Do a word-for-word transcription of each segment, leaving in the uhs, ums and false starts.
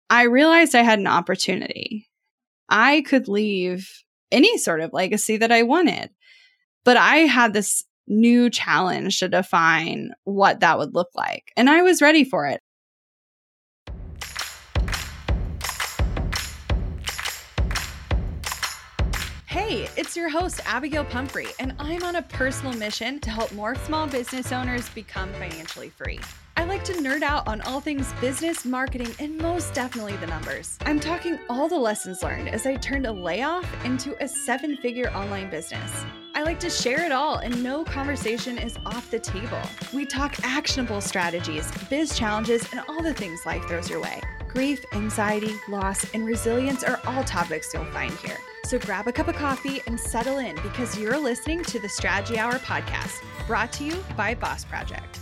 I realized I had an opportunity. I could leave any sort of legacy that I wanted, but I had this new challenge to define what that would look like, and I was ready for it. Hey, it's your host, Abigail Pumphrey, and I'm on a personal mission to help more small business owners become financially free. I like to nerd out on all things business, marketing, and most definitely the numbers. I'm talking all the lessons learned as I turned a layoff into a seven-figure online business. I like to share it all, and no conversation is off the table. We talk actionable strategies, biz challenges, and all the things life throws your way. Grief, anxiety, loss, and resilience are all topics you'll find here. So grab a cup of coffee and settle in, because you're listening to the Strategy Hour podcast, brought to you by Boss Project.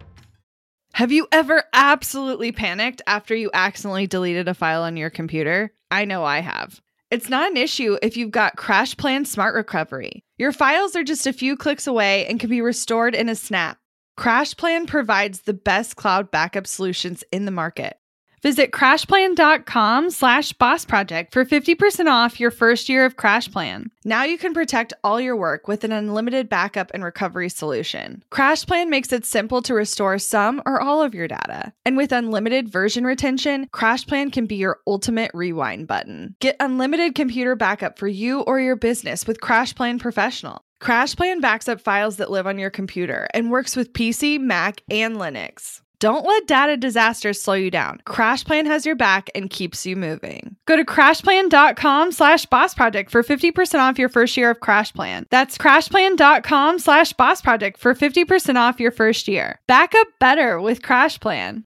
Have you ever absolutely panicked after you accidentally deleted a file on your computer? I know I have. It's not an issue if you've got CrashPlan Smart Recovery. Your files are just a few clicks away and can be restored in a snap. CrashPlan provides the best cloud backup solutions in the market. Visit crashplan.com slash boss project for fifty percent off your first year of CrashPlan. Now you can protect all your work with an unlimited backup and recovery solution. CrashPlan makes it simple to restore some or all of your data. And with unlimited version retention, CrashPlan can be your ultimate rewind button. Get unlimited computer backup for you or your business with CrashPlan Professional. CrashPlan backs up files that live on your computer and works with P C, Mac, and Linux. Don't let data disasters slow you down. CrashPlan has your back and keeps you moving. Go to crashplan.com slash boss project for fifty percent off your first year of CrashPlan. That's crashplan.com slash boss project for fifty percent off your first year. Back up better with CrashPlan.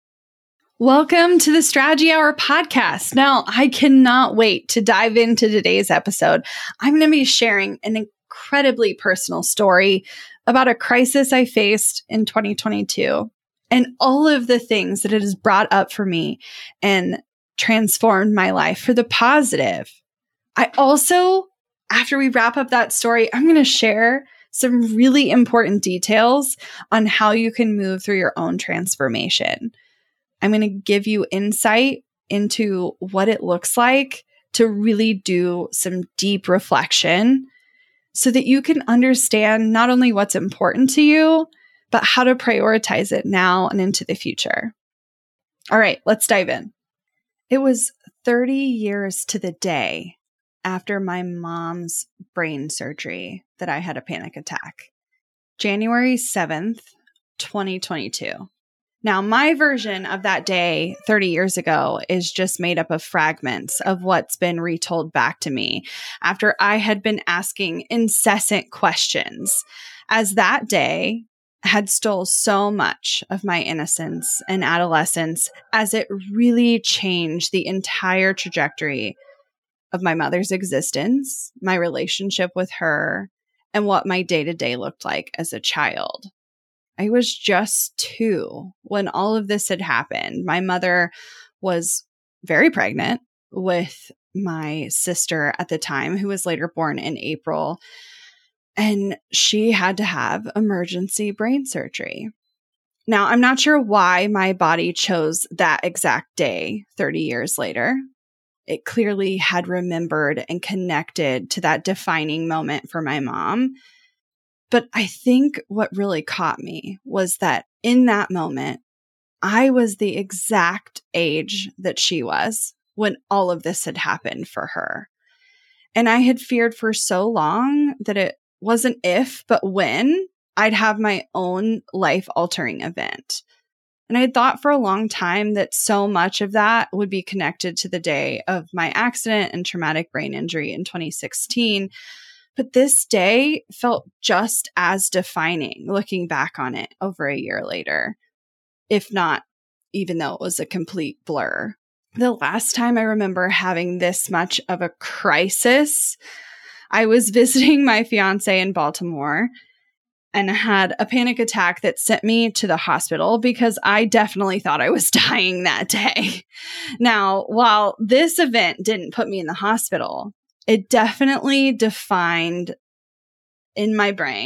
Welcome to the Strategy Hour podcast. Now, I cannot wait to dive into today's episode. I'm going to be sharing an incredibly personal story about a crisis I faced in twenty twenty-two. And all of the things that it has brought up for me and transformed my life for the positive. I also, after we wrap up that story, I'm going to share some really important details on how you can move through your own transformation. I'm going to give you insight into what it looks like to really do some deep reflection so that you can understand not only what's important to you, but how to prioritize it now and into the future. All right, let's dive in. It was thirty years to the day after my mom's brain surgery that I had a panic attack. January seventh, twenty twenty-two. Now, my version of that day thirty years ago is just made up of fragments of what's been retold back to me after I had been asking incessant questions, as that day had stole so much of my innocence and adolescence, as it really changed the entire trajectory of my mother's existence, my relationship with her, and what my day-to-day looked like as a child. I was just two when all of this had happened. My mother was very pregnant with my sister at the time, who was later born in April. And she had to have emergency brain surgery. Now, I'm not sure why my body chose that exact day thirty years later. It clearly had remembered and connected to that defining moment for my mom. But I think what really caught me was that in that moment, I was the exact age that she was when all of this had happened for her. And I had feared for so long that it wasn't if, but when I'd have my own life-altering event. And I had thought for a long time that so much of that would be connected to the day of my accident and traumatic brain injury in twenty sixteen. But this day felt just as defining looking back on it over a year later, if not, even though it was a complete blur. The last time I remember having this much of a crisis, I was visiting my fiance in Baltimore and had a panic attack that sent me to the hospital because I definitely thought I was dying that day. Now, while this event didn't put me in the hospital, it definitely defined in my brain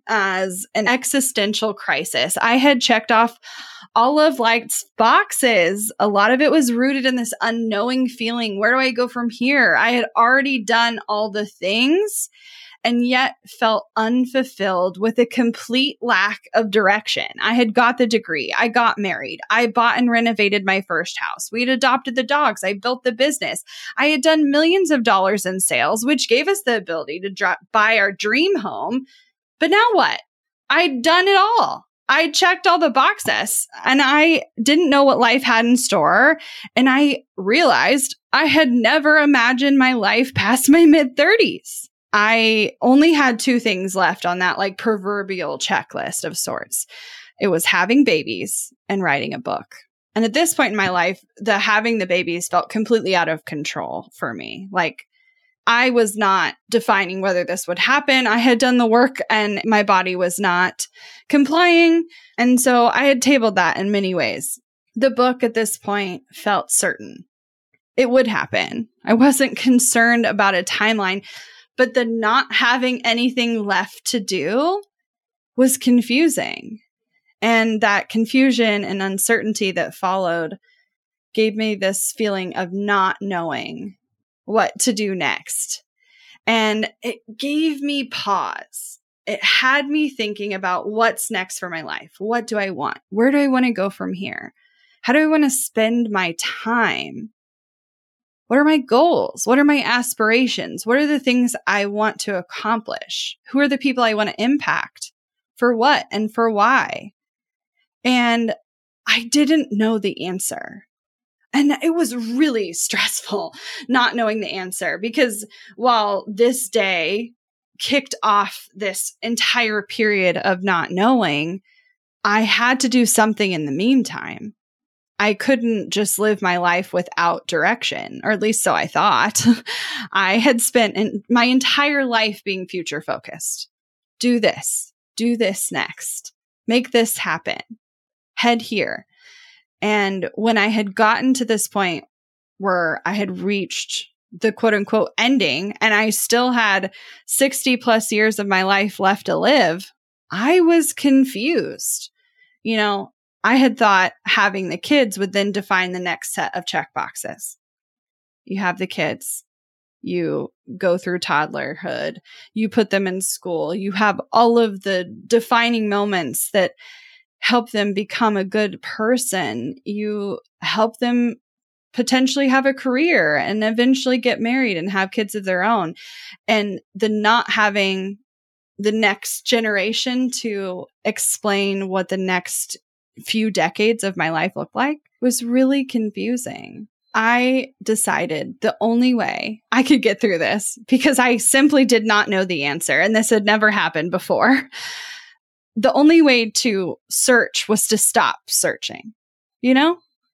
as an existential crisis. I had checked off all of life's boxes. A lot of it was rooted in this unknowing feeling. Where do I go from here? I had already done all the things and yet felt unfulfilled with a complete lack of direction. I had got the degree. I got married. I bought and renovated my first house. We had adopted the dogs. I built the business. I had done millions of dollars in sales, which gave us the ability to dr- buy our dream home. But now what? I'd done it all. I checked all the boxes and I didn't know what life had in store. And I realized I had never imagined my life past my mid thirties. I only had two things left on that like proverbial checklist of sorts. It was having babies and writing a book. And at this point in my life, the having the babies felt completely out of control for me. Like I was not defining whether this would happen. I had done the work and my body was not complying. And so I had tabled that in many ways. The book at this point felt certain. It would happen. I wasn't concerned about a timeline. But the not having anything left to do was confusing. And that confusion and uncertainty that followed gave me this feeling of not knowing what to do next. And it gave me pause. It had me thinking about what's next for my life. What do I want? Where do I want to go from here? How do I want to spend my time? What are my goals? What are my aspirations? What are the things I want to accomplish? Who are the people I want to impact? For what and for why? And I didn't know the answer. And it was really stressful not knowing the answer because while this day kicked off this entire period of not knowing, I had to do something in the meantime. I couldn't just live my life without direction, or at least so I thought. I had spent in my entire life being future focused. Do this, do this next, make this happen, head here. And when I had gotten to this point where I had reached the quote unquote ending and I still had sixty plus years of my life left to live, I was confused. You know, I had thought having the kids would then define the next set of check boxes. You have the kids, you go through toddlerhood, you put them in school, you have all of the defining moments that help them become a good person. You help them potentially have a career and eventually get married and have kids of their own. And the not having the next generation to explain what the next few decades of my life looked like was really confusing. I decided the only way I could get through this, because I simply did not know the answer, and this had never happened before. The only way to search was to stop searching. You know,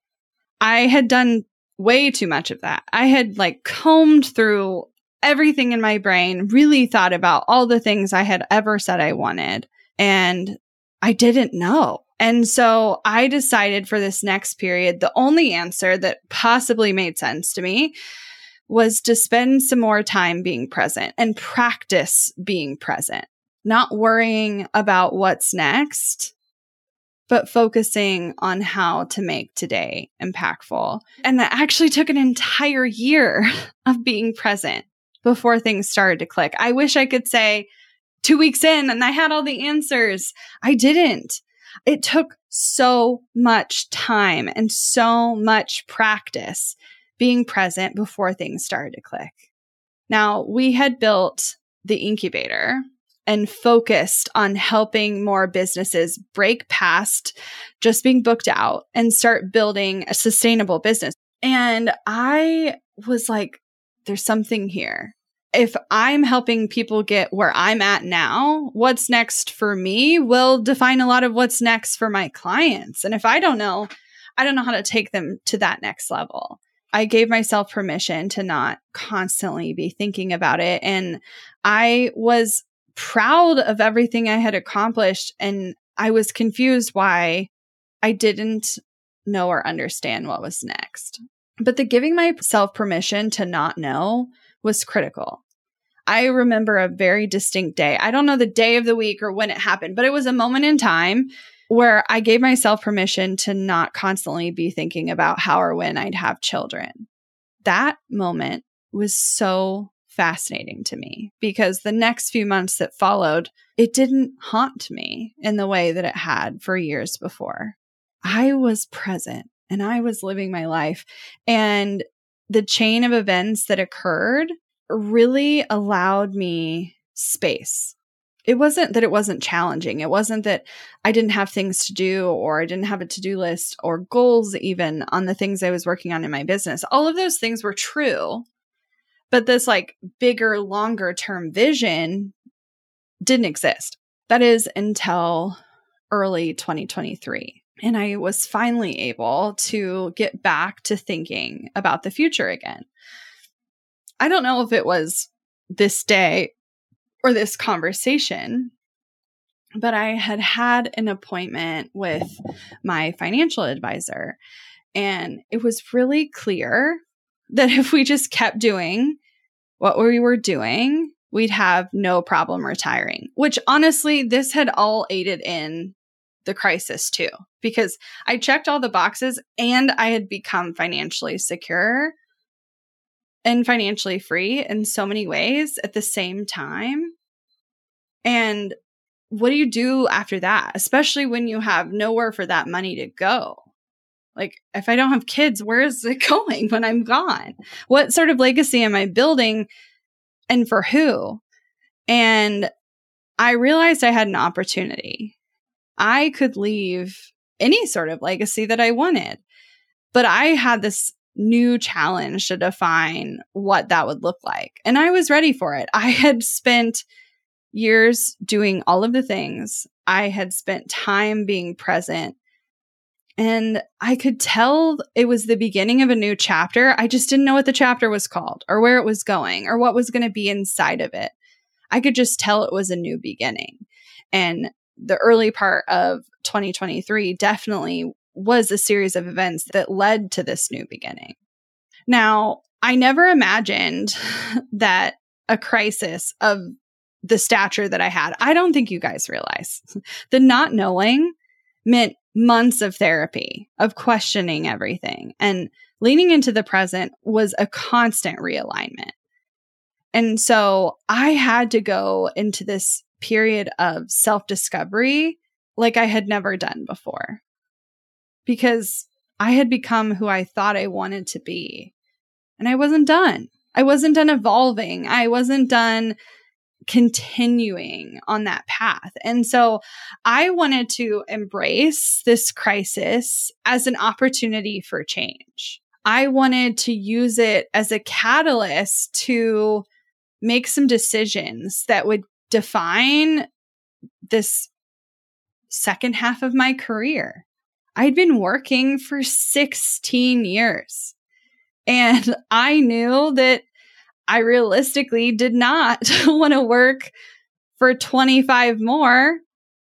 I had done way too much of that. I had like combed through everything in my brain, really thought about all the things I had ever said I wanted, and I didn't know. And so I decided for this next period, the only answer that possibly made sense to me was to spend some more time being present and practice being present, not worrying about what's next, but focusing on how to make today impactful. And that actually took an entire year of being present before things started to click. I wish I could say two weeks in and I had all the answers. I didn't. It took so much time and so much practice being present before things started to click. Now, we had built the incubator and focused on helping more businesses break past just being booked out and start building a sustainable business. And I was like, there's something here. If I'm helping people get where I'm at now, what's next for me will define a lot of what's next for my clients. And if I don't know, I don't know how to take them to that next level. I gave myself permission to not constantly be thinking about it. And I was proud of everything I had accomplished. And I was confused why I didn't know or understand what was next. But the giving myself permission to not know was critical. I remember a very distinct day. I don't know the day of the week or when it happened, but it was a moment in time where I gave myself permission to not constantly be thinking about how or when I'd have children. That moment was so fascinating to me because the next few months that followed, it didn't haunt me in the way that it had for years before. I was present and I was living my life. And the chain of events that occurred really allowed me space. It wasn't that it wasn't challenging. It wasn't that I didn't have things to do or I didn't have a to-do list or goals even on the things I was working on in my business. All of those things were true. But this like bigger, longer term vision didn't exist. That is until early twenty twenty-three. And I was finally able to get back to thinking about the future again. I don't know if it was this day or this conversation, but I had had an appointment with my financial advisor. And it was really clear that if we just kept doing what we were doing, we'd have no problem retiring, which honestly, this had all aided in the crisis too, because I checked all the boxes and I had become financially secure and financially free in so many ways at the same time. And what do you do after that? Especially when you have nowhere for that money to go. Like, if I don't have kids, where is it going when I'm gone? What sort of legacy am I building and for who? And I realized I had an opportunity. I could leave any sort of legacy that I wanted, but I had this new challenge to define what that would look like. And I was ready for it. I had spent years doing all of the things. I had spent time being present. And I could tell it was the beginning of a new chapter. I just didn't know what the chapter was called or where it was going or what was going to be inside of it. I could just tell it was a new beginning. And the early part of twenty twenty-three definitely was a series of events that led to this new beginning. Now, I never imagined that a crisis of the stature that I had, I don't think you guys realize, the not knowing meant months of therapy, of questioning everything. And leaning into the present was a constant realignment. And so I had to go into this period of self-discovery like I had never done before, because I had become who I thought I wanted to be. And I wasn't done. I wasn't done evolving. I wasn't done continuing on that path. And so I wanted to embrace this crisis as an opportunity for change. I wanted to use it as a catalyst to make some decisions that would define this second half of my career. I'd been working for sixteen years, and I knew that I realistically did not want to work for twenty-five more.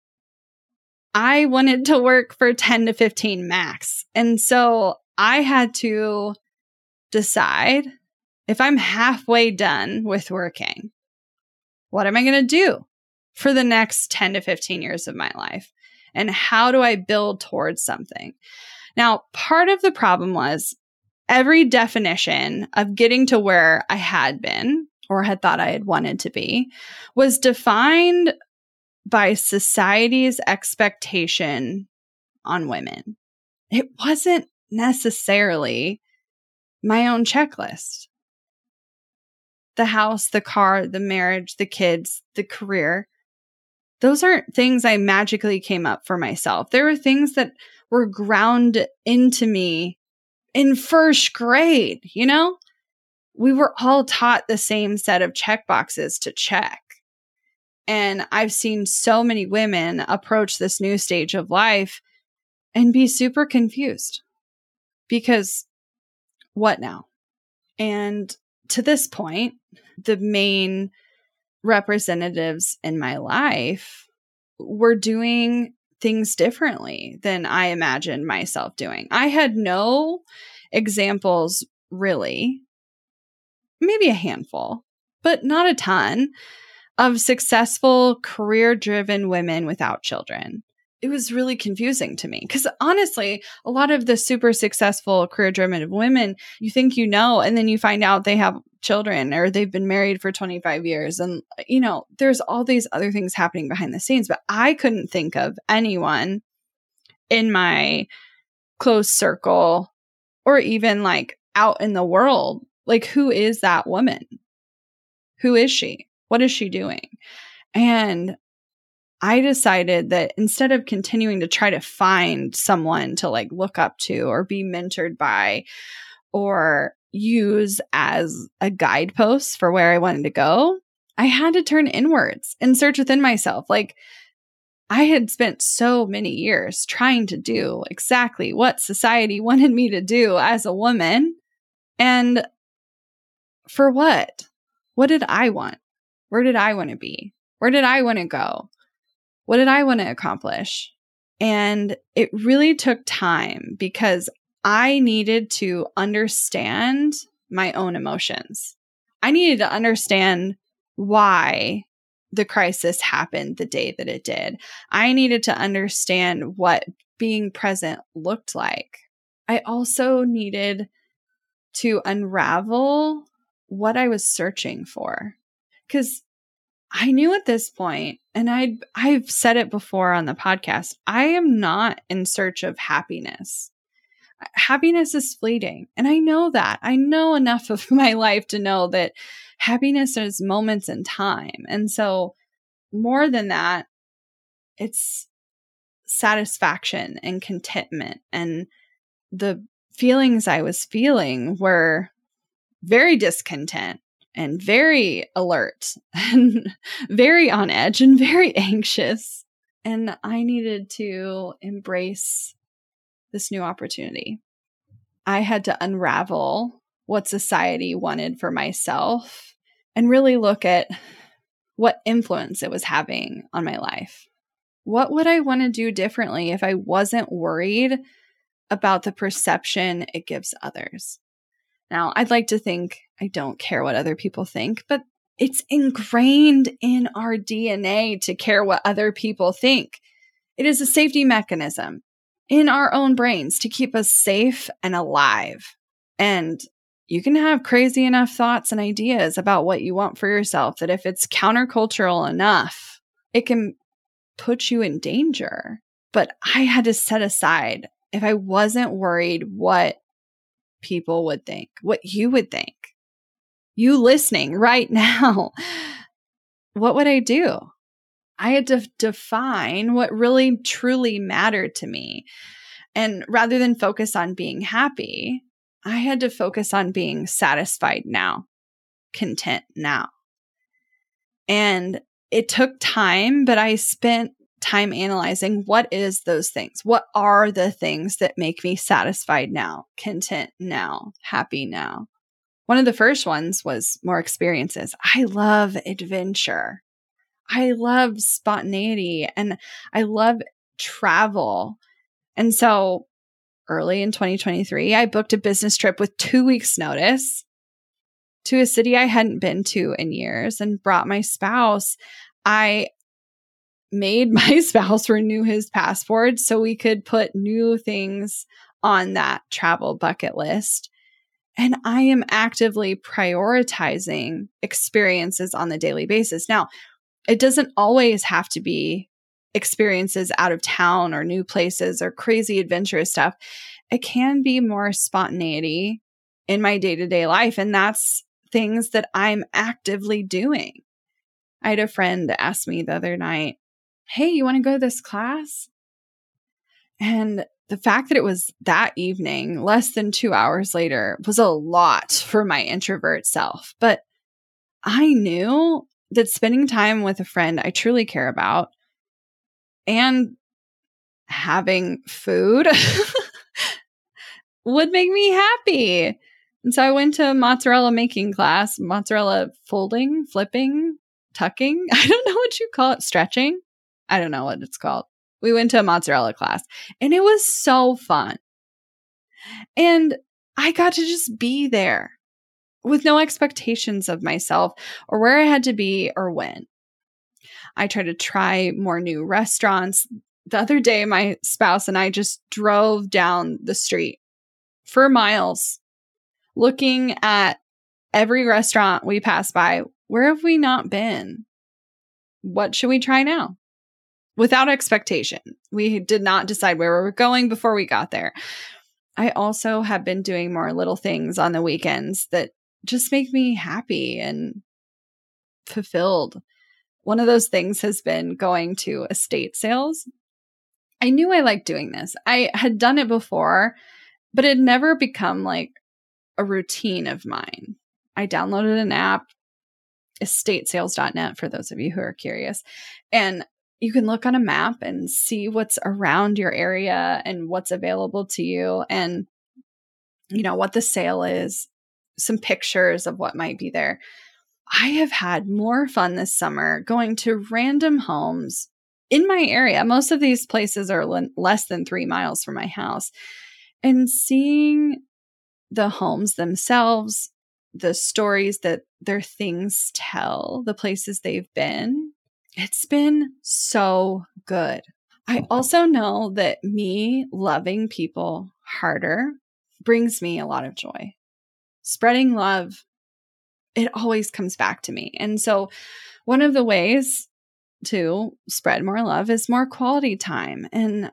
I wanted to work for ten to fifteen max. And so I had to decide, if I'm halfway done with working, what am I going to do for the next ten to fifteen years of my life? And how do I build towards something? Now, part of the problem was every definition of getting to where I had been or had thought I had wanted to be was defined by society's expectation on women. It wasn't necessarily my own checklist. The house, the car, the marriage, the kids, the career, those aren't things I magically came up for myself. There were things that were ground into me in first grade, you know? We were all taught the same set of check boxes to check. And I've seen so many women approach this new stage of life and be super confused because what now? And to this point, the main representatives in my life were doing things differently than I imagined myself doing. I had no examples, really, maybe a handful, but not a ton, of successful, career-driven women without children. It was really confusing to me because honestly, a lot of the super successful, career-driven women, you think you know, and then you find out they have children or they've been married for twenty-five years. And, you know, there's all these other things happening behind the scenes, but I couldn't think of anyone in my close circle or even like out in the world. Like, who is that woman? Who is she? What is she doing? And I decided that instead of continuing to try to find someone to like look up to or be mentored by or use as a guidepost for where I wanted to go, I had to turn inwards and search within myself. Like, I had spent so many years trying to do exactly what society wanted me to do as a woman. And for what? What did I want? Where did I want to be? Where did I want to go? What did I want to accomplish? And it really took time because I needed to understand my own emotions. I needed to understand why the crisis happened the day that it did. I needed to understand what being present looked like. I also needed to unravel what I was searching for. Because I knew at this point, and I I've said it before on the podcast, I am not in search of happiness. Happiness is fleeting. And I know that. I know enough of my life to know that happiness is moments in time. And so more than that, it's satisfaction and contentment. And the feelings I was feeling were very discontent and very alert and very on edge and very anxious. And I needed to embrace this new opportunity. I had to unravel what society wanted for myself and really look at what influence it was having on my life. What would I want to do differently if I wasn't worried about the perception it gives others? Now, I'd like to think I don't care what other people think, but it's ingrained in our D N A to care what other people think. It is a safety mechanism in our own brains to keep us safe and alive. And you can have crazy enough thoughts and ideas about what you want for yourself that if it's countercultural enough, it can put you in danger. But I had to set aside, if I wasn't worried what people would think, what you would think, you listening right now, what would I do? I had to define what really truly mattered to me. And rather than focus on being happy, I had to focus on being satisfied now, content now. And it took time, but I spent time analyzing what is those things? What are the things that make me satisfied now, content now, happy now? One of the first ones was more experiences. I love adventure. I love spontaneity and I love travel. And so early in twenty twenty-three, I booked a business trip with two weeks notice to a city I hadn't been to in years and brought my spouse. I made my spouse renew his passport so we could put new things on that travel bucket list. And I am actively prioritizing experiences on the daily basis. Now, it doesn't always have to be experiences out of town or new places or crazy adventurous stuff. It can be more spontaneity in my day-to-day life. And that's things that I'm actively doing. I had a friend ask me the other night, hey, you want to go to this class? And the fact that it was that evening, less than two hours later, was a lot for my introvert self. But I knew that spending time with a friend I truly care about and having food would make me happy. And so I went to a mozzarella making class, mozzarella folding, flipping, tucking. I don't know what you call it, stretching. I don't know what it's called. We went to a mozzarella class and it was so fun. And I got to just be there. with no expectations of myself or where I had to be or when. I try to try more new restaurants. The other day, my spouse and I just drove down the street for miles, looking at every restaurant we pass by. Where have we not been? What should we try now? Without expectation. We did not decide where we were going before we got there. I also have been doing more little things on the weekends that just make me happy and fulfilled. One of those things has been going to estate sales. I knew I liked doing this. I had done it before, but it had never become like a routine of mine. I downloaded an app, estate sales dot net, for those of you who are curious. And you can look on a map and see what's around your area and what's available to you and, you know, what the sale is, some pictures of what might be there. I have had more fun this summer going to random homes in my area. Most of these places are l- less than three miles from my house, and seeing the homes themselves, the stories that their things tell, the places they've been. It's been so good. I also know that me loving people harder brings me a lot of joy. Spreading love, it always comes back to me. And so one of the ways to spread more love is more quality time. And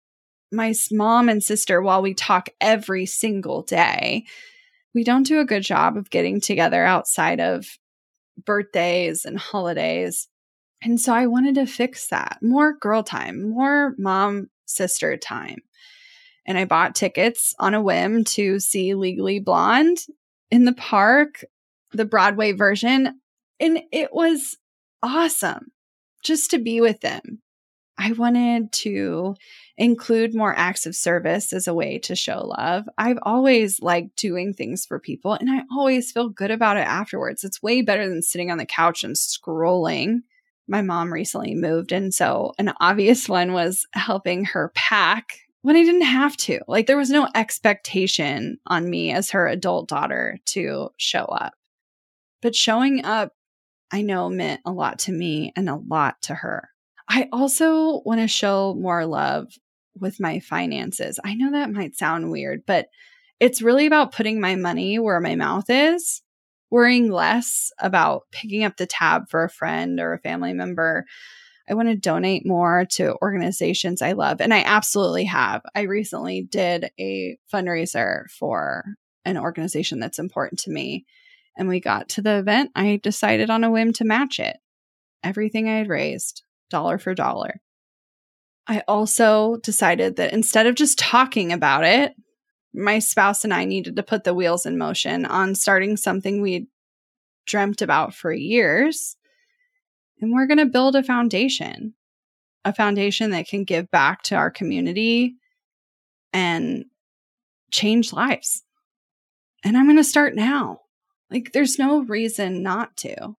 my mom and sister, while we talk every single day, we don't do a good job of getting together outside of birthdays and holidays. And so I wanted to fix that. More girl time, more mom sister time. And I bought tickets on a whim to see Legally Blonde in the park, the Broadway version. And it was awesome just to be with them. I wanted to include more acts of service as a way to show love. I've always liked doing things for people, and I always feel good about it afterwards. It's way better than sitting on the couch and scrolling. My mom recently moved, and so an obvious one was helping her pack when I didn't have to. Like, there was no expectation on me as her adult daughter to show up. But showing up, I know, meant a lot to me and a lot to her. I also want to show more love with my finances. I know that might sound weird, but it's really about putting my money where my mouth is, worrying less about picking up the tab for a friend or a family member. I want to donate more to organizations I love, and I absolutely have. I recently did a fundraiser for an organization that's important to me, and we got to the event. I decided on a whim to match it. Everything I had raised, dollar for dollar. I also decided that instead of just talking about it, my spouse and I needed to put the wheels in motion on starting something we'd dreamt about for years. And we're going to build a foundation, a foundation that can give back to our community and change lives. And I'm going to start now. Like, there's no reason not to.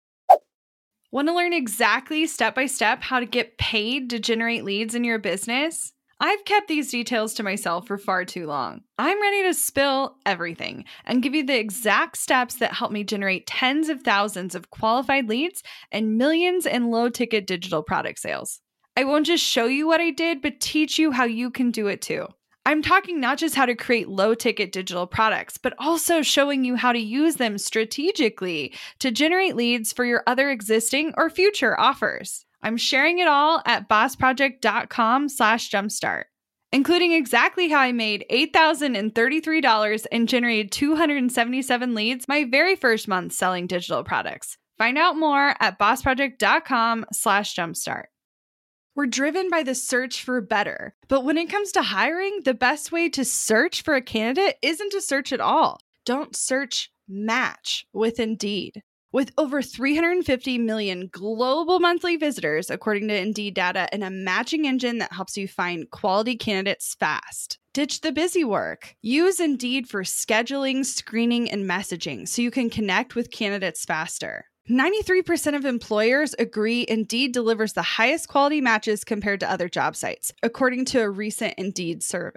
Want to learn exactly step by step how to get paid to generate leads in your business? I've kept these details to myself for far too long. I'm ready to spill everything and give you the exact steps that help me generate tens of thousands of qualified leads and millions in low-ticket digital product sales. I won't just show you what I did, but teach you how you can do it too. I'm talking not just how to create low-ticket digital products, but also showing you how to use them strategically to generate leads for your other existing or future offers. I'm sharing it all at bossproject.com slash jumpstart, including exactly how I made eight thousand thirty-three dollars and generated two hundred seventy-seven leads my very first month selling digital products. Find out more at bossproject.com slash jumpstart. We're driven by the search for better, but when it comes to hiring, the best way to search for a candidate isn't to search at all. Don't search, match with Indeed. With over three hundred fifty million global monthly visitors, according to Indeed data, and a matching engine that helps you find quality candidates fast. Ditch the busy work. Use Indeed for scheduling, screening, and messaging so you can connect with candidates faster. ninety-three percent of employers agree Indeed delivers the highest quality matches compared to other job sites, according to a recent Indeed survey.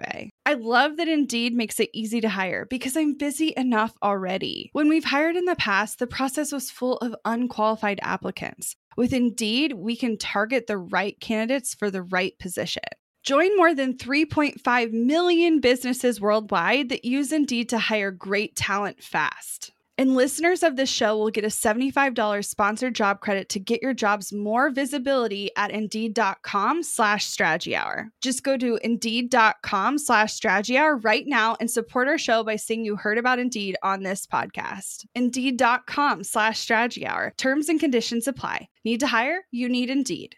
I love that Indeed makes it easy to hire because I'm busy enough already. When we've hired in the past, the process was full of unqualified applicants. With Indeed, we can target the right candidates for the right position. Join more than three point five million businesses worldwide that use Indeed to hire great talent fast. And listeners of this show will get a seventy-five dollars sponsored job credit to get your jobs more visibility at Indeed.com slash Strategy Hour. Just go to Indeed.com slash Strategy Hour right now and support our show by saying you heard about Indeed on this podcast. Indeed.com slash Strategy Hour. Terms and conditions apply. Need to hire? You need Indeed.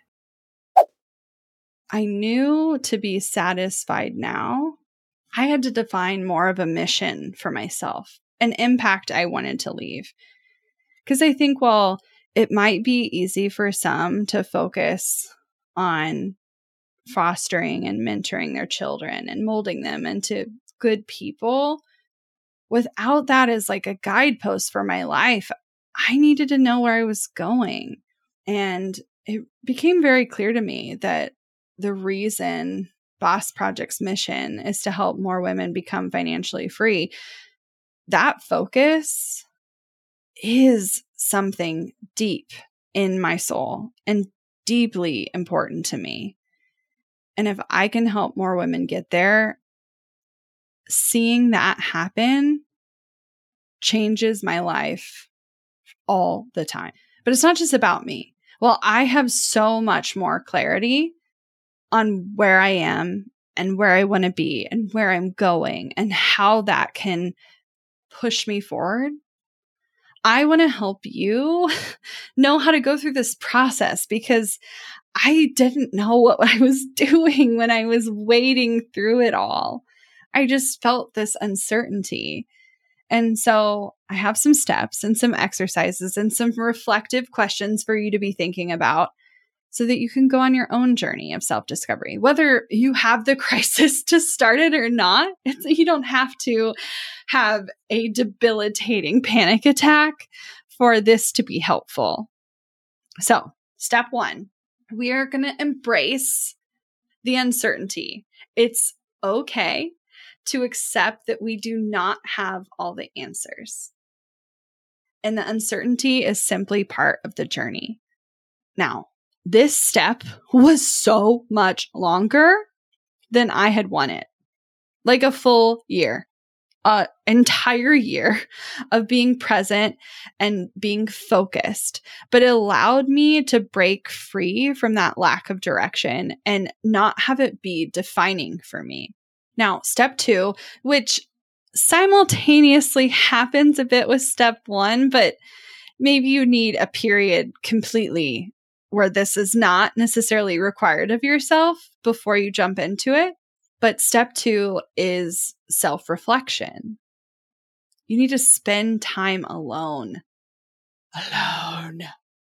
I knew to be satisfied now, I had to define more of a mission for myself, an impact I wanted to leave. Because I think while it might be easy for some to focus on fostering and mentoring their children and molding them into good people, without that as like a guidepost for my life, I needed to know where I was going. And it became very clear to me that the reason Boss Project's mission is to help more women become financially free, that focus is something deep in my soul and deeply important to me. And if I can help more women get there, seeing that happen changes my life all the time. But it's not just about me. Well, I have so much more clarity on where I am and where I want to be and where I'm going and how that can push me forward. I want to help you know how to go through this process because I didn't know what I was doing when I was wading through it all. I just felt this uncertainty. And so I have some steps and some exercises and some reflective questions for you to be thinking about so that you can go on your own journey of self-discovery. Whether you have the crisis to start it or not, it's, you don't have to have a debilitating panic attack for this to be helpful. So, step one, we are going to embrace the uncertainty. It's okay to accept that we do not have all the answers. And the uncertainty is simply part of the journey. Now, this step was so much longer than I had wanted. Like a full year, an entire year of being present and being focused. But it allowed me to break free from that lack of direction and not have it be defining for me. Now, step two, which simultaneously happens a bit with step one, but maybe you need a period completely where this is not necessarily required of yourself before you jump into it. But step two is self-reflection. You need to spend time alone. Alone.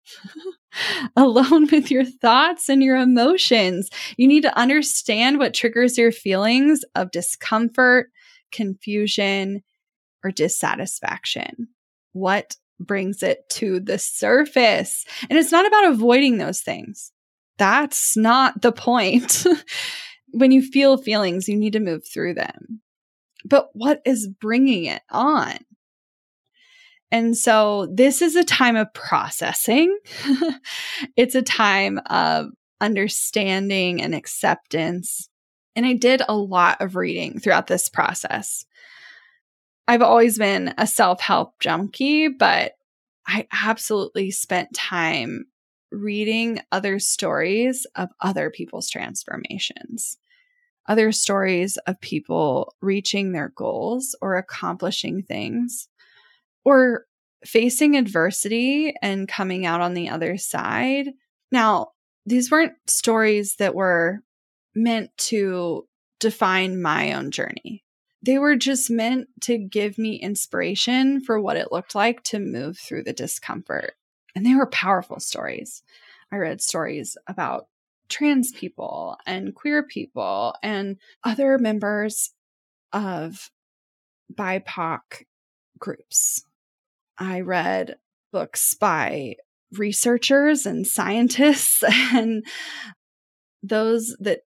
Alone with your thoughts and your emotions. You need to understand what triggers your feelings of discomfort, confusion, or dissatisfaction. What brings it to the surface? And it's not about avoiding those things. That's not the point. When you feel feelings, you need to move through them. But what is bringing it on? And so this is a time of processing. It's a time of understanding and acceptance. And I did a lot of reading throughout this process. I've always been a self-help junkie, but I absolutely spent time reading other stories of other people's transformations, other stories of people reaching their goals or accomplishing things or facing adversity and coming out on the other side. Now, these weren't stories that were meant to define my own journey. They were just meant to give me inspiration for what it looked like to move through the discomfort. And they were powerful stories. I read stories about trans people and queer people and other members of B I P O C groups. I read books by researchers and scientists and those that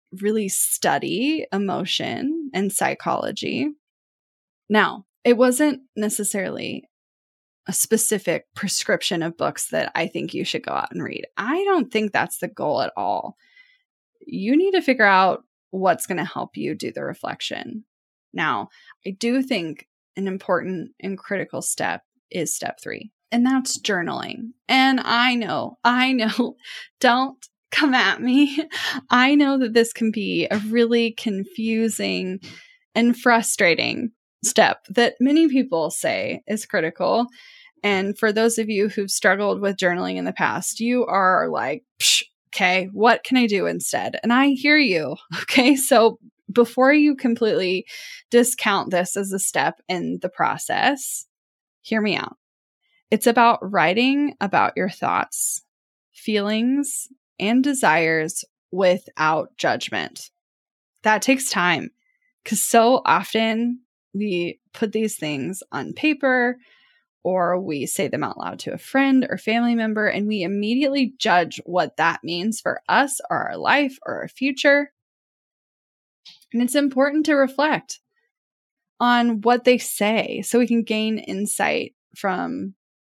really study emotion and psychology. Now, it wasn't necessarily a specific prescription of books that I think you should go out and read. I don't think that's the goal at all. You need to figure out what's going to help you do the reflection. Now, I do think an important and critical step is step three, and that's journaling. And I know, I know, don't come at me. I know that this can be a really confusing and frustrating step that many people say is critical. And for those of you who've struggled with journaling in the past, you are like, okay, what can I do instead? And I hear you. Okay. So before you completely discount this as a step in the process, hear me out. It's about writing about your thoughts, feelings, and desires without judgment. That takes time because so often we put these things on paper or we say them out loud to a friend or family member, and we immediately judge what that means for us or our life or our future. And it's important to reflect on what they say so we can gain insight from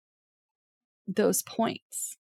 those points.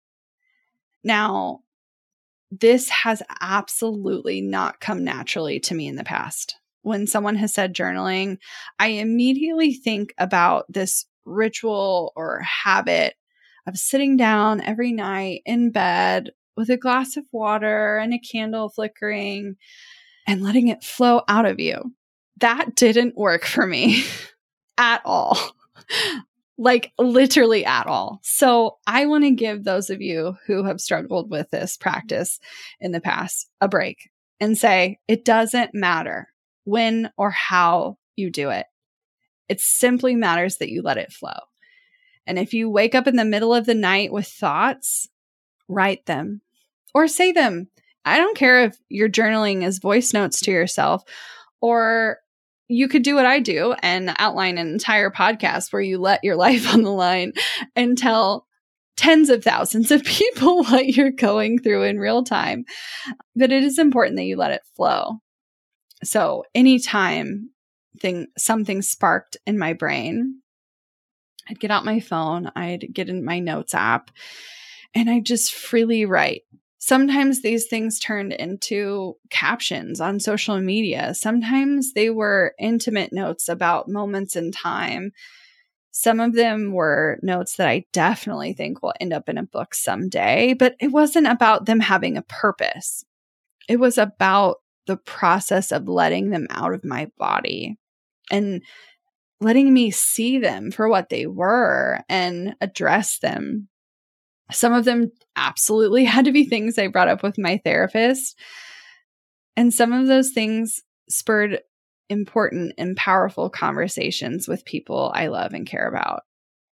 Now, this has absolutely not come naturally to me in the past. When someone has said journaling, I immediately think about this ritual or habit of sitting down every night in bed with a glass of water and a candle flickering and letting it flow out of you. That didn't work for me at all. Like literally at all. So I want to give those of you who have struggled with this practice in the past a break and say, it doesn't matter when or how you do it. It simply matters that you let it flow. And if you wake up in the middle of the night with thoughts, write them or say them. I don't care if you're journaling as voice notes to yourself, or you could do what I do and outline an entire podcast where you let your life on the line and tell tens of thousands of people what you're going through in real time. But it is important that you let it flow. So anytime thing, something sparked in my brain, I'd get out my phone, I'd get in my notes app, and I'd just freely write. Sometimes these things turned into captions on social media. Sometimes they were intimate notes about moments in time. Some of them were notes that I definitely think will end up in a book someday, but it wasn't about them having a purpose. It was about the process of letting them out of my body and letting me see them for what they were and address them. Some of them absolutely had to be things I brought up with my therapist. And some of those things spurred important and powerful conversations with people I love and care about.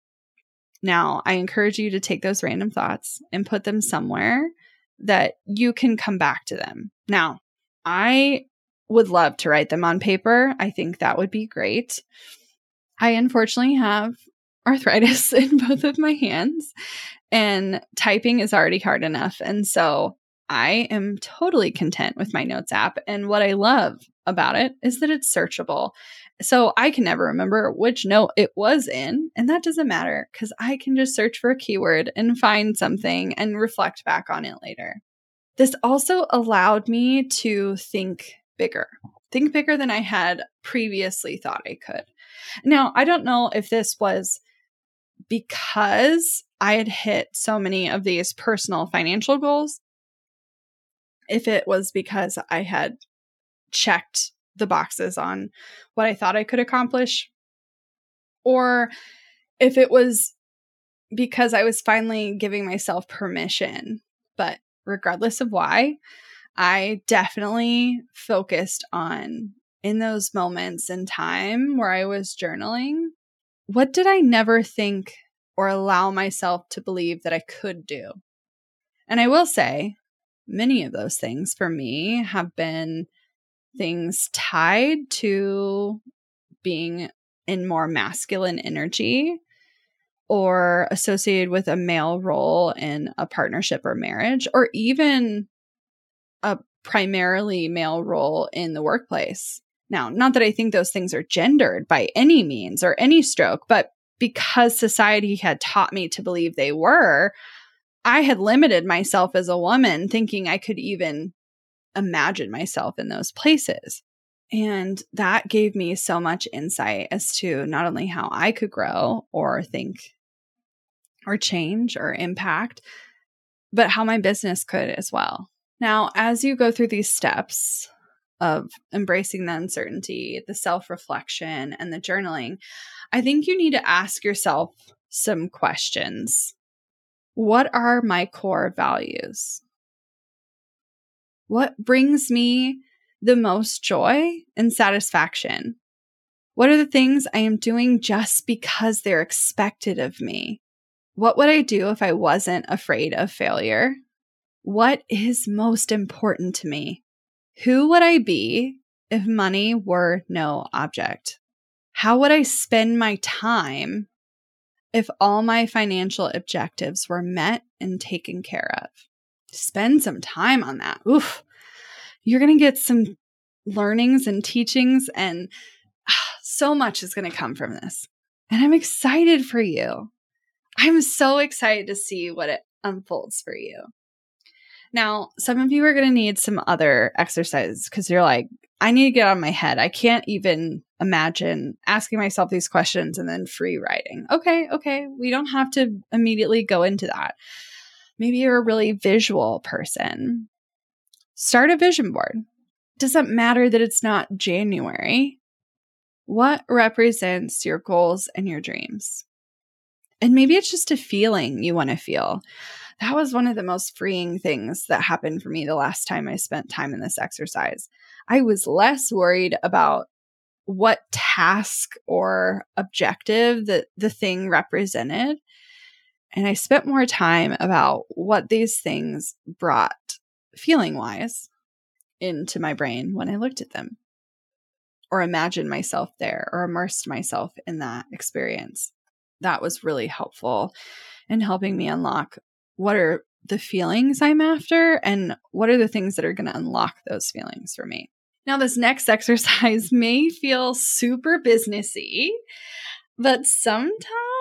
Now, I encourage you to take those random thoughts and put them somewhere that you can come back to them. Now, I would love to write them on paper. I think that would be great. I unfortunately have arthritis in both of my hands, and typing is already hard enough. And so I am totally content with my notes app. And what I love about it is that it's searchable. So I can never remember which note it was in. And that doesn't matter because I can just search for a keyword and find something and reflect back on it later. This also allowed me to think bigger, think bigger than I had previously thought I could. Now, I don't know if this was because I had hit so many of these personal financial goals, if it was because I had checked the boxes on what I thought I could accomplish, or if it was because I was finally giving myself permission. But regardless of why, I definitely focused on, in those moments in time where I was journaling, what did I never think or allow myself to believe that I could do? And I will say, many of those things for me have been things tied to being in more masculine energy or associated with a male role in a partnership or marriage, or even a primarily male role in the workplace. Now, not that I think those things are gendered by any means or any stroke, but because society had taught me to believe they were, I had limited myself as a woman, thinking I could even imagine myself in those places. And that gave me so much insight as to not only how I could grow or think or change or impact, but how my business could as well. Now, as you go through these steps of embracing the uncertainty, the self-reflection, and the journaling, I think you need to ask yourself some questions. What are my core values? What brings me the most joy and satisfaction? What are the things I am doing just because they're expected of me? What would I do if I wasn't afraid of failure? What is most important to me? Who would I be if money were no object? How would I spend my time if all my financial objectives were met and taken care of? Spend some time on that. Oof. You're going to get some learnings and teachings, and so much is going to come from this. And I'm excited for you. I'm so excited to see what it unfolds for you. Now, some of you are going to need some other exercises because you're like, I need to get out of my head. I can't even imagine asking myself these questions and then free writing. Okay, okay. We don't have to immediately go into that. Maybe you're a really visual person. Start a vision board. Doesn't matter that it's not January. What represents your goals and your dreams? And maybe it's just a feeling you want to feel. That was one of the most freeing things that happened for me the last time I spent time in this exercise. I was less worried about what task or objective that the thing represented. And I spent more time about what these things brought feeling-wise into my brain when I looked at them, or imagined myself there, or immersed myself in that experience. That was really helpful in helping me unlock what are the feelings I'm after and what are the things that are going to unlock those feelings for me. Now, this next exercise may feel super businessy, but sometimes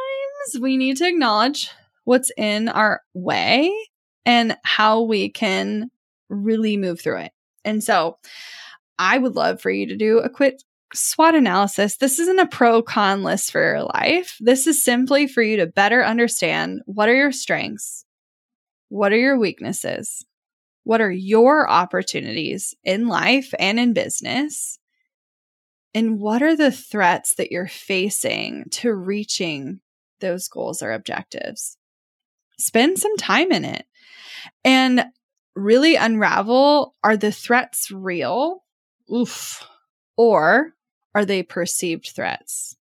we need to acknowledge what's in our way and how we can really move through it. And so I would love for you to do a quick SWOT analysis. This isn't a pro-con list for your life. This is simply for you to better understand what are your strengths, what are your weaknesses, what are your opportunities in life and in business, and what are the threats that you're facing to reaching those goals or objectives. Spend some time in it and really unravel, are the threats real? Oof. Or are they perceived threats?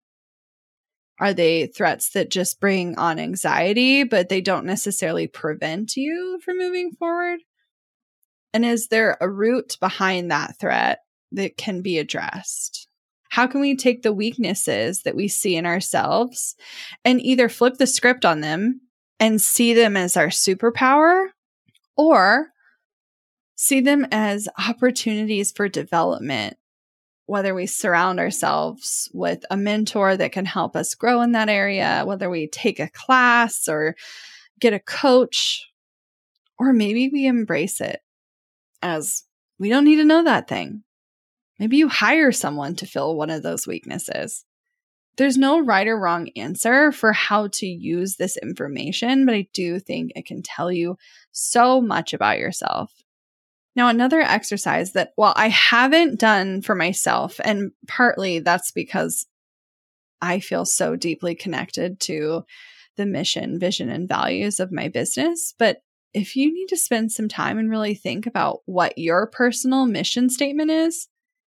Are they threats that just bring on anxiety, but they don't necessarily prevent you from moving forward? And is there a root behind that threat that can be addressed? How can we take the weaknesses that we see in ourselves and either flip the script on them and see them as our superpower, or see them as opportunities for development? Whether we surround ourselves with a mentor that can help us grow in that area, whether we take a class or get a coach, or maybe we embrace it as we don't need to know that thing. Maybe you hire someone to fill one of those weaknesses. There's no right or wrong answer for how to use this information, but I do think it can tell you so much about yourself. Now, another exercise that, well, I haven't done for myself, and partly that's because I feel so deeply connected to the mission, vision, and values of my business. But if you need to spend some time and really think about what your personal mission statement is,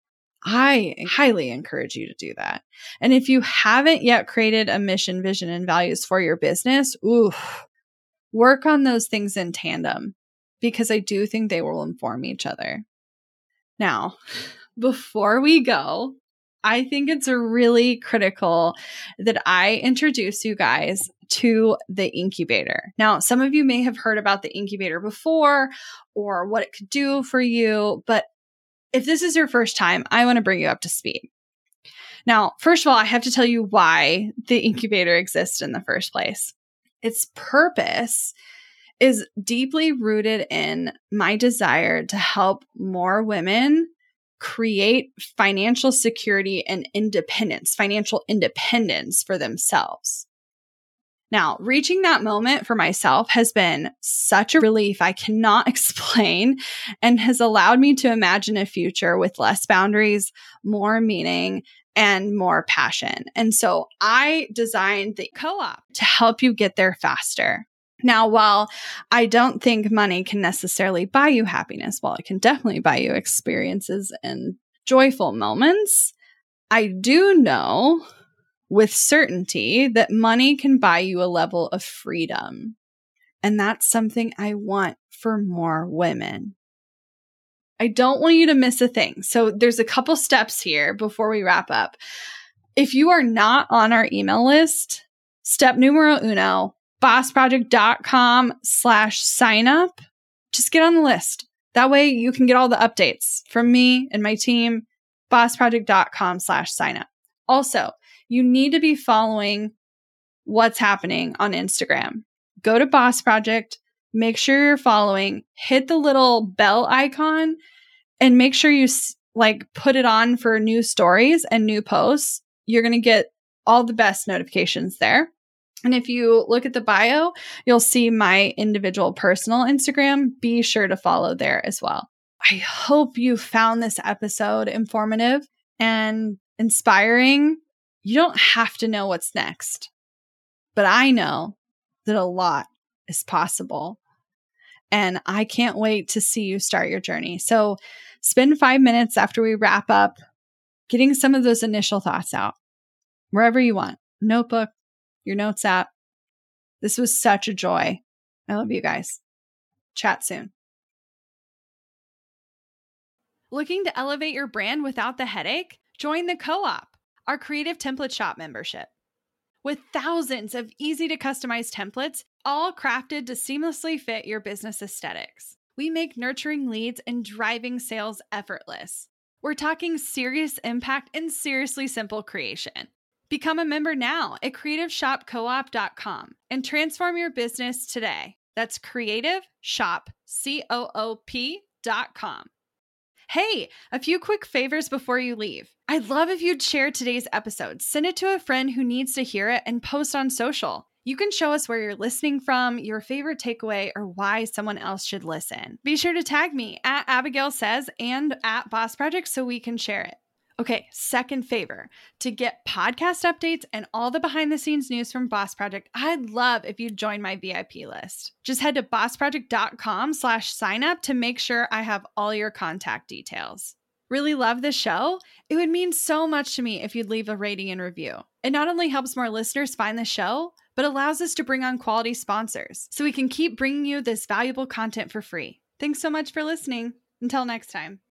I highly encourage you to do that. And if you haven't yet created a mission, vision, and values for your business, oof, work on those things in tandem, because I do think they will inform each other. Now, before we go, I think it's really critical that I introduce you guys to the incubator. Now, some of you may have heard about the incubator before or what it could do for you, but if this is your first time, I want to bring you up to speed. Now, first of all, I have to tell you why the incubator exists in the first place. Its purpose is deeply rooted in my desire to help more women create financial security and independence, financial independence for themselves. Now, reaching that moment for myself has been such a relief I cannot explain and has allowed me to imagine a future with less boundaries, more meaning, and more passion. And so I designed the co-op to help you get there faster. Now, while I don't think money can necessarily buy you happiness, while it can definitely buy you experiences and joyful moments, I do know with certainty that money can buy you a level of freedom. And that's something I want for more women. I don't want you to miss a thing. So there's a couple steps here before we wrap up. If you are not on our email list, step numero uno, bossproject.com slash sign up. Just get on the list. That way you can get all the updates from me and my team, bossproject.com slash sign up. Also, you need to be following what's happening on Instagram. Go to Boss Project, make sure you're following, hit the little bell icon, and make sure you like put it on for new stories and new posts. You're going to get all the best notifications there. And if you look at the bio, you'll see my individual personal Instagram. Be sure to follow there as well. I hope you found this episode informative and inspiring. You don't have to know what's next, but I know that a lot is possible. And I can't wait to see you start your journey. So spend five minutes after we wrap up getting some of those initial thoughts out, wherever you want. Notebook, your notes app. This was such a joy. I love you guys. Chat soon. Looking to elevate your brand without the headache? Join the Co-op, our creative template shop membership. With thousands of easy to customize templates, all crafted to seamlessly fit your business aesthetics, we make nurturing leads and driving sales effortless. We're talking serious impact and seriously simple creation. Become a member now at creative shop co op dot com and transform your business today. That's creative shop coop dot com. Hey, a few quick favors before you leave. I'd love if you'd share today's episode, send it to a friend who needs to hear it, and post on social. You can show us where you're listening from, your favorite takeaway, or why someone else should listen. Be sure to tag me at Abigail Says and at Boss Project so we can share it. Okay, second favor, to get podcast updates and all the behind the scenes news from Boss Project, I'd love if you'd join my V I P list. Just head to bossproject.com slash sign up to make sure I have all your contact details. Really love the show? It would mean so much to me if you'd leave a rating and review. It not only helps more listeners find the show, but allows us to bring on quality sponsors so we can keep bringing you this valuable content for free. Thanks so much for listening. Until next time.